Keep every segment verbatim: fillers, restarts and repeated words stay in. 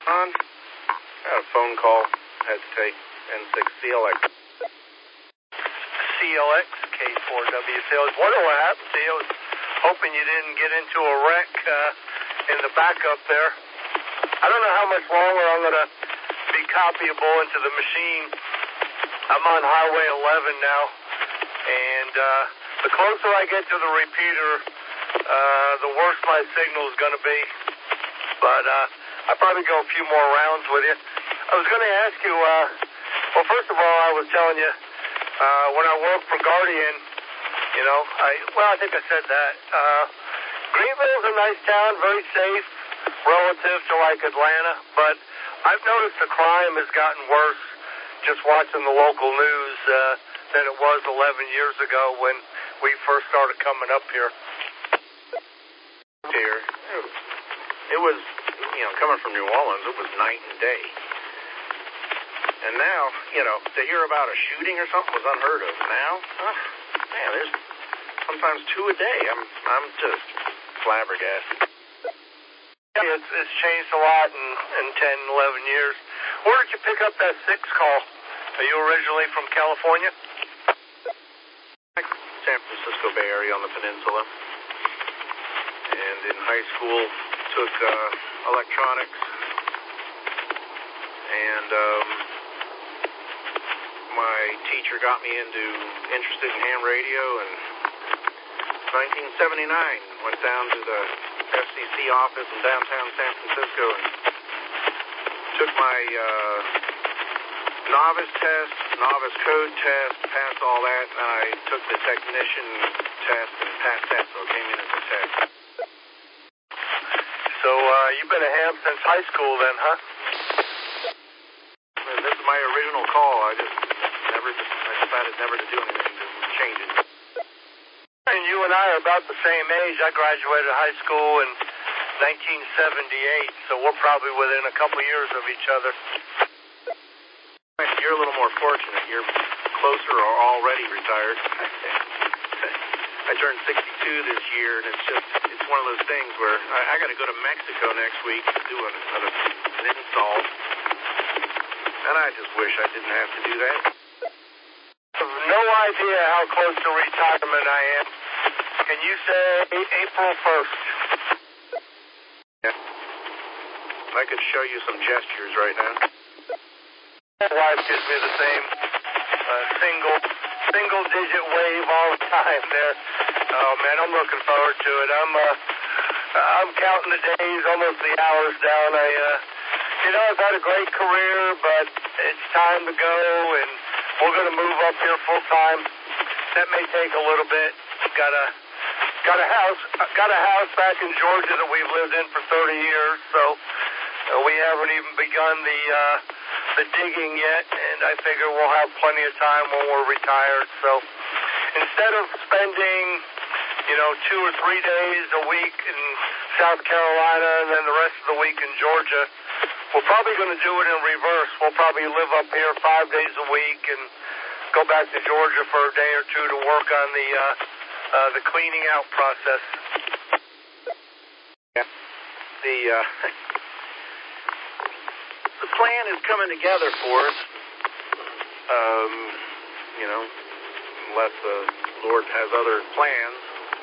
On. Got a phone call. Had to take N six C L X. C L X, K four W C. I was wondering what happened to you. I was hoping you didn't get into a wreck uh, in the backup there. I don't know how much longer I'm going to be copyable into the machine. I'm on Highway eleven now, and uh, the closer I get to the repeater, uh, the worse my signal is going to be. But uh, I'll probably go a few more rounds with you. I was going to ask you, uh, well, first of all, I was telling you, uh, when I worked for Guardian, you know, I, well, I think I said that. Uh, Greenville's a nice town, very safe relative to like Atlanta, but I've noticed the crime has gotten worse just watching the local news uh, than it was eleven years ago when we first started coming up here. Here, it was, you know, coming from New Orleans, it was night and day. And now, you know, to hear about a shooting or something was unheard of. Now, oh, man, there's sometimes two a day. I'm, I'm just flabbergasted. It's, it's changed a lot in, in ten, eleven years. Where did you pick up that six call? Are you originally from California? San Francisco Bay Area on the peninsula. And in high school, took uh, electronics. And um, my teacher got me into interested in ham radio. And nineteen seventy-nine, went down to the F C C office in downtown San Francisco and took my uh, novice test, novice code test, passed all that, and I took the technician test and passed that, so I came in as a tech. So uh, you've been a ham since high school then, huh? And this is my original call. I just never, just, I decided never to do anything to change it. And you and I are about the same age. I graduated high school in nineteen seventy-eight, so we're probably within a couple years of each other. You're a little more fortunate. You're closer or already retired. I turned sixty-two this year, and it's just, it's one of those things where I, I got to go to Mexico next week to do an, an, an install, and I just wish I didn't have to do that. No idea how close to retirement I am. Can you say April first? Yeah. I could show you some gestures right now. My wife gives me the same uh, single single digit wave all the time there. Oh man, I'm looking forward to it. I'm uh, I'm counting the days, almost the hours down. I uh, you know, I've had a great career, but it's time to go, and we're going to move up here full time. That may take a little bit. Got a got a house got a house back in Georgia that we've lived in for thirty years, so uh, we haven't even begun the uh, the digging yet, and I figure we'll have plenty of time when we're retired. So instead of spending, you know, two or three days a week in South Carolina and then the rest of the week in Georgia, we're probably going to do it in reverse. We'll probably live up here five days a week and go back to Georgia for a day or two to work on the uh, uh, the cleaning out process. Yeah. The uh, the plan is coming together for us. Um, you know, unless the Lord has other plans.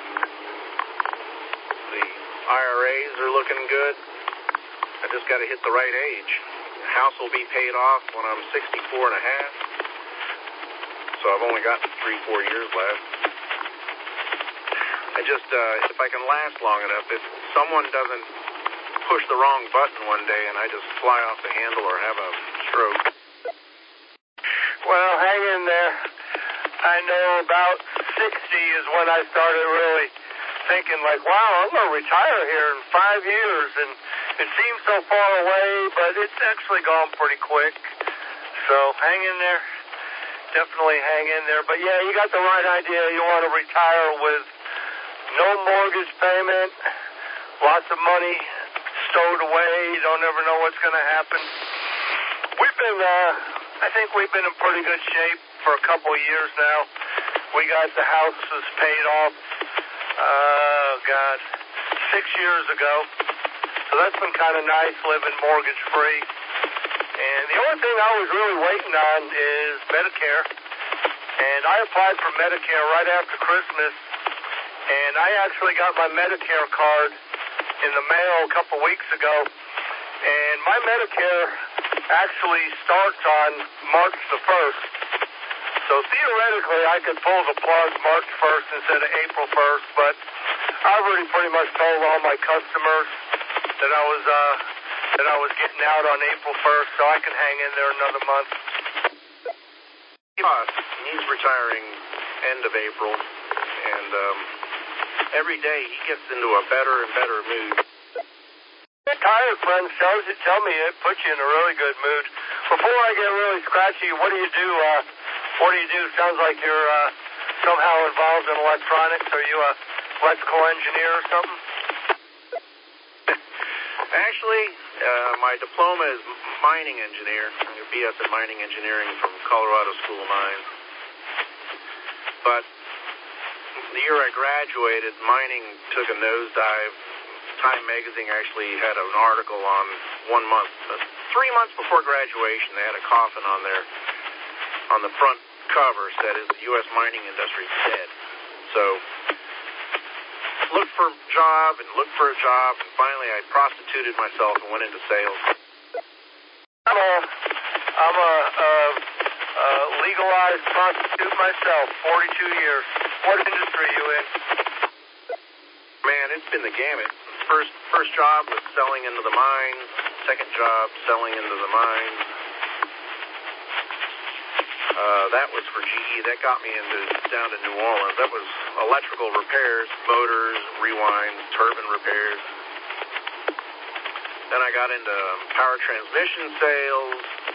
The I R As are looking good. I just got to hit the right age. The house will be paid off when I'm sixty-four and a half. So I've only got three, four years left. I just, uh, if I can last long enough, if someone doesn't push the wrong button one day and I just fly off the handle or have a stroke. Well, hang in there. I know about sixty is when I started really thinking like, wow, I'm going to retire here in five years. And it seems so far away, but it's actually gone pretty quick. So hang in there. Definitely hang in there. But yeah, you got the right idea. You want to retire with no mortgage payment, lots of money stowed away. You don't ever know what's going to happen. We've been, uh, I think we've been in pretty good shape for a couple of years now. We got the houses paid off, uh, God, six years ago. So that's been kind of nice, living mortgage-free. And the only thing I was really waiting on is Medicare. And I applied for Medicare right after Christmas. And I actually got my Medicare card in the mail a couple weeks ago. And my Medicare actually starts on March the first. So theoretically, I could pull the plug March first instead of April first, but I've already pretty much told all my customers that I was uh, that I was getting out on April first, so I can hang in there another month. He's retiring end of April, and um, every day he gets into a better and better mood. Tired friends tells you, tell me it puts you in a really good mood. Before I get really scratchy, what do you do? Uh, what do you do? Sounds like you're uh, somehow involved in electronics. Are you a electrical engineer or something? Actually, uh, my diploma is mining engineer. I'm a B S in mining engineering from Colorado School of Mines. But the year I graduated, mining took a nosedive. Time Magazine actually had an article on one month, uh, three months before graduation, they had a coffin on there, on the front cover, said, "Is the U S mining industry dead?" So, looked for a job and looked for a job, and finally I prostituted myself and went into sales. I'm a, I'm a, a, a legalized prostitute myself, forty-two years. What industry are you in? Man, it's been the gamut. First, first job was selling into the mines. Second job, selling into the mines. Uh, that was for G E. That got me into down to New Orleans. That was electrical repairs, motors, rewinds, turbine repairs. Then I got into power transmission sales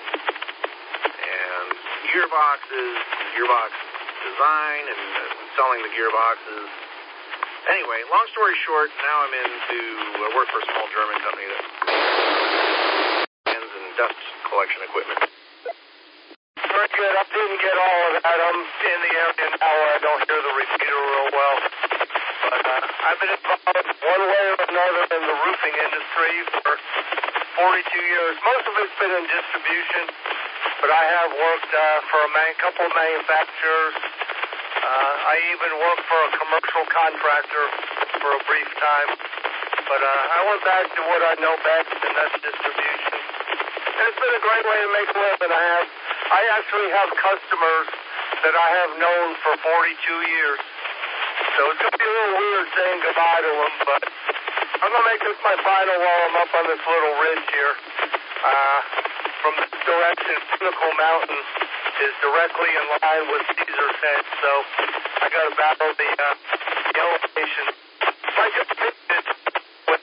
and gearboxes, gearbox design, and uh, selling the gearboxes. Anyway, long story short, now I'm into, I work for a small German company that hands and dust collection equipment. Very good. I didn't get all of that. I'm in the area now where I don't hear the repeater real well. But uh, I've been involved one way or another in the roofing industry for forty-two years. Most of it's been in distribution, but I have worked uh, for a man, couple of manufacturers. Uh, I even worked for a commercial contractor for a brief time. But uh, I went back to what I know best, and that's distribution. And it's been a great way to make a living. I have, I actually have customers that I have known for forty-two years. So it's going to be a little weird saying goodbye to them, but I'm going to make this my final while I'm up on this little ridge here. Uh, from this direction, Pinnacle Mountain is directly in line with Caesar's Head, so I got to battle the, uh, the elevation. I just picked it with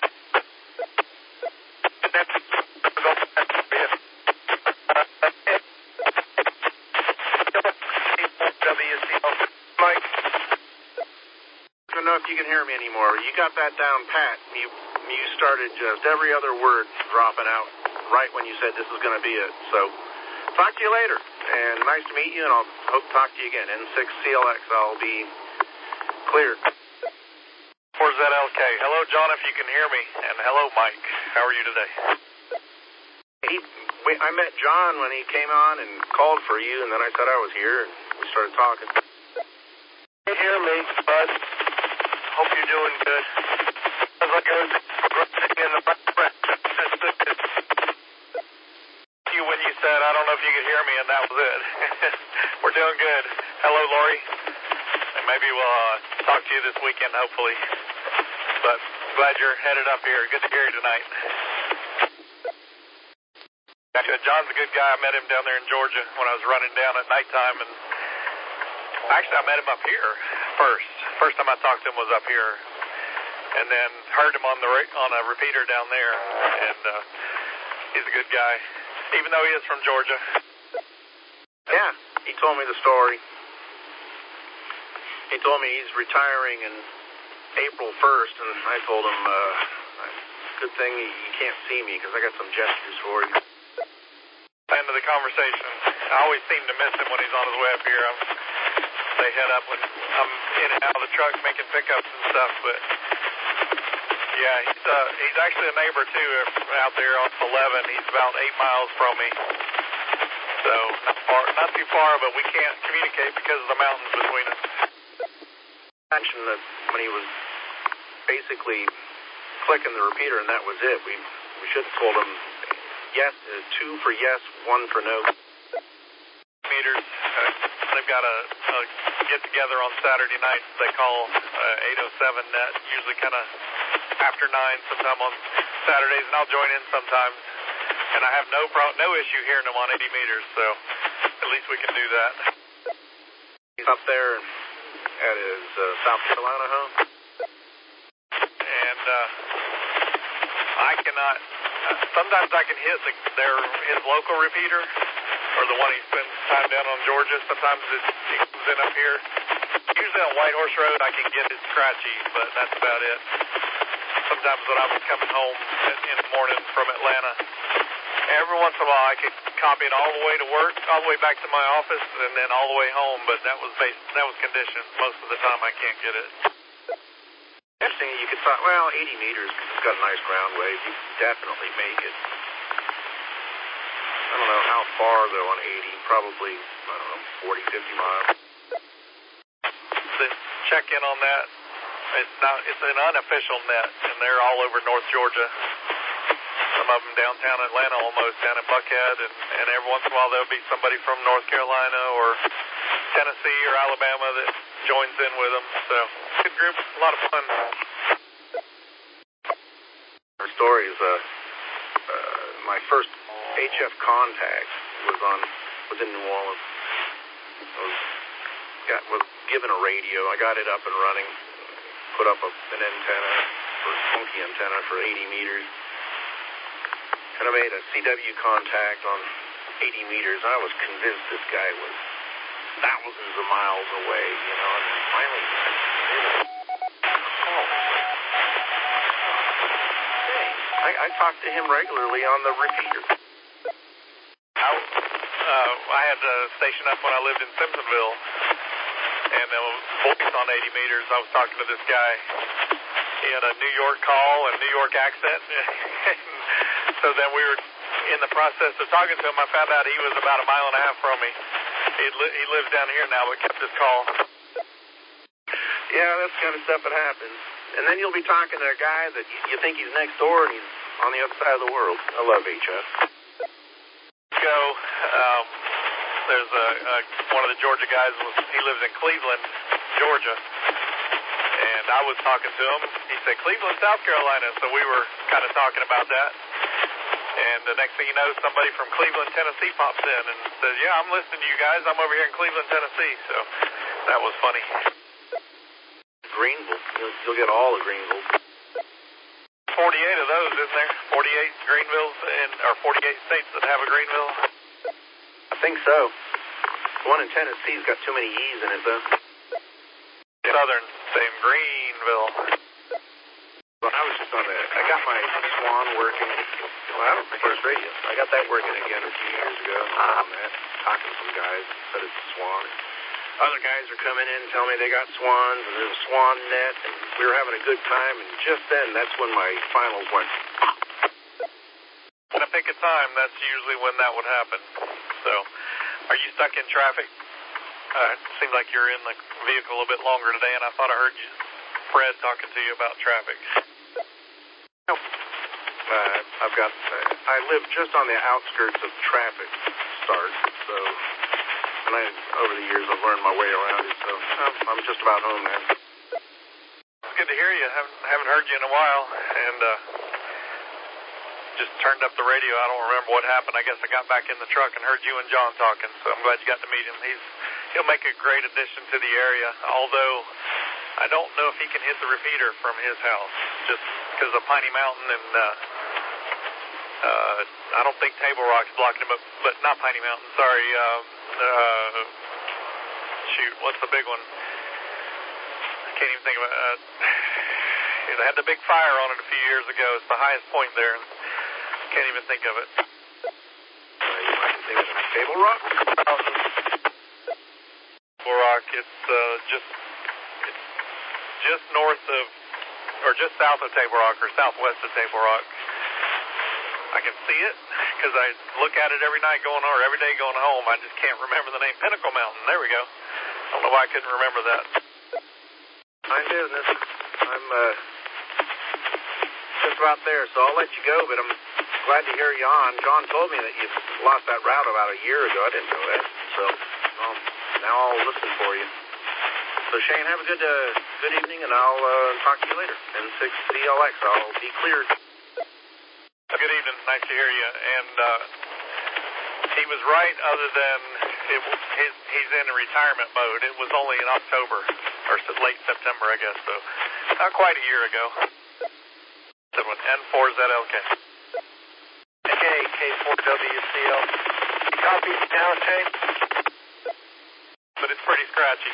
the next go back for you. W C L. Mike. I don't know if you can hear me anymore. You got that down pat. You you started just every other word dropping out right when you said this is going to be it. So, talk to you later. And nice to meet you, and I'll hope to talk to you again. N six C L X, I'll be clear. Where's that L K? Hello, John, if you can hear me. And hello, Mike. How are you today? He, we, I met John when he came on and called for you, and then I said I was here, and we started talking. You hear me, bud? Hope you're doing good. Sounds like everything's progressing in the right direction. That's good. You when you said, I don't know if you could hear me, and that was it. We're doing good. Hello, Lori. And maybe we'll uh, talk to you this weekend, hopefully. But glad you're headed up here. Good to hear you tonight. John's a good guy. I met him down there in Georgia when I was running down at nighttime, and actually I met him up here first. First time I talked to him was up here, and then heard him on the on a repeater down there, and uh, he's a good guy, even though he is from Georgia. Yeah, he told me the story. He told me he's retiring in April first, and I told him, uh, good thing you can't see me because I got some gestures for you. End of the conversation. I always seem to miss him when he's on his way up here. I'm, they head up when I'm in and out of the truck making pickups and stuff, but Yeah, he's uh, he's actually a neighbor too out there on eleven. He's about eight miles from me, so not far, not too far, but we can't communicate because of the mountains between us. I mentioned that when he was basically clicking the repeater, and that was it. We we should have told him yes, uh, two for yes, one for no. Meters. Uh, they've got a, a get together on Saturday nights. They call uh, eight oh seven net, usually kind of after nine, sometime on Saturdays, and I'll join in sometimes. And I have no pro- no issue hearing them on eighty meters, so at least we can do that. He's up there at his uh, South Carolina home, and uh, I cannot. Uh, sometimes I can hit the, their his local repeater, or the one he spends time down on Georgia. Sometimes it, it comes in up here. Usually on White Horse Road, I can get it scratchy, but that's about it. Sometimes when I was coming home in the morning from Atlanta, every once in a while I could copy it all the way to work, all the way back to my office, and then all the way home. But that was based, that was conditions. Most of the time I can't get it. Interesting, you could thought, well, eighty meters, it's got a nice ground wave. You can definitely make it. I don't know how far, though, on eighty. Probably, I don't know, forty, fifty miles. The check in on that, it's not, it's an unofficial net, and they're all over North Georgia. Some of them downtown Atlanta almost, down in Buckhead, and, and every once in a while there'll be somebody from North Carolina or Tennessee or Alabama that joins in with them. So, good group, a lot of fun. Our story is, uh, uh, my first H F contact was on, was in New Orleans. I was, got, was given a radio. I got it up and running, put up a, an antenna, or funky antenna for eighty meters. And I made a C W contact on eighty meters. I was convinced this guy was thousands of miles away, you know, and then finally, oh, hey, I, I talked to him regularly on the repeater. I, uh, I had a station up when I lived in Simpsonville, and uh, voice on eighty meters, I was talking to this guy. He had a New York call and New York accent. So then we were in the process of talking to him. I found out he was about a mile and a half from me. He, li- he lives down here now, but kept his call. Yeah, that's the kind of stuff that happens. And then you'll be talking to a guy that you, you think he's next door, and he's on the other side of the world. I love H F. Go. Um, there's a, a one of the Georgia guys. Was, he lives in Cleveland, Georgia. And I was talking to him. He said, Cleveland, South Carolina. So we were kind of talking about that. And the next thing you know, somebody from Cleveland, Tennessee pops in and says, yeah, I'm listening to you guys. I'm over here in Cleveland, Tennessee. So that was funny. Greenville. You'll, you'll get all the Greenvilles. forty-eight of those, isn't there? forty-eight Greenvilles, in, or forty-eight states that have a Greenville? I think so. The one in Tennessee's got too many E's in it, though. Southern, same Greenville. Well, I was just on the, I got my Swan working. Well, I don't think it's radio. I got that working again a few years ago. On that, talking to some guys, said it's a Swan. Other guys are coming in and telling me they got Swans, and there's a Swan net, and we were having a good time, and just then, that's when my finals went. In a pick of time, that's usually when that would happen. So, are you stuck in traffic? Uh, it seemed like you're in the vehicle a little bit longer today, and I thought I heard you, Fred, talking to you about traffic. Nope. Uh, I've got, uh, I live just on the outskirts of traffic start, so, and I, over the years, I've learned my way around it, so I'm, I'm just about home now. It's good to hear you. Haven't, haven't heard you in a while, and uh, just turned up the radio. I don't remember what happened. I guess I got back in the truck and heard you and John talking, so I'm glad you got to meet him. He's He'll make a great addition to the area, although I don't know if he can hit the repeater from his house, just because of Piney Mountain, and uh, uh, I don't think Table Rock's blocking him, but, but not Piney Mountain, sorry. Uh, uh, shoot, what's the big one? I can't even think of it. Uh, they had the big fire on it a few years ago. It's the highest point there. Can't even think of it. Uh, you might think of it. Table Rock? Mountain. Table Rock, it's uh, just it's just north of or just south of Table Rock, or southwest of Table Rock. I can see it because I look at it every night going, or every day going home. I just can't remember the name. Pinnacle Mountain. There we go. I don't know why I couldn't remember that. Fine business. I'm uh, just about there, so I'll let you go, but I'm glad to hear you on. John told me that you lost that route about a year ago. I didn't know that, so well, now I'll listen for you. So, Shane, have a good uh, good evening, and I'll uh, talk to you later. N six C L X, I'll be cleared. Good evening. Nice to hear you. And uh, he was right, other than it, his, he's in retirement mode. It was only in October, or late September, I guess, so not quite a year ago. That one, N four Z L K. K, K four W C L. Copy down, Shane. But it's pretty scratchy.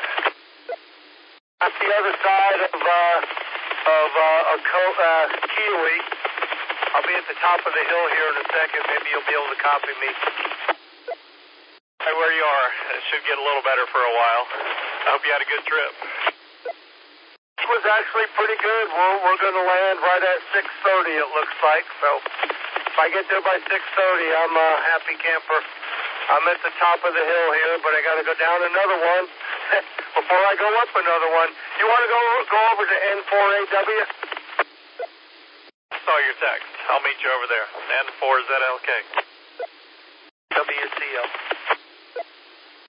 At the other side of, uh, of, uh, of Co- uh, Kiwi. I'll be at the top of the hill here in a second. Maybe you'll be able to copy me. Hey, where you are. It should get a little better for a while. I hope you had a good trip. It was actually pretty good. We're, we're going to land right at six thirty, it looks like. So if I get there by six thirty, I'm a happy camper. I'm at the top of the hill here, but I got to go down another one before I go up another one. You want to go go over to N four A W? Saw your text. I'll meet you over there. N four Z L K. W C L.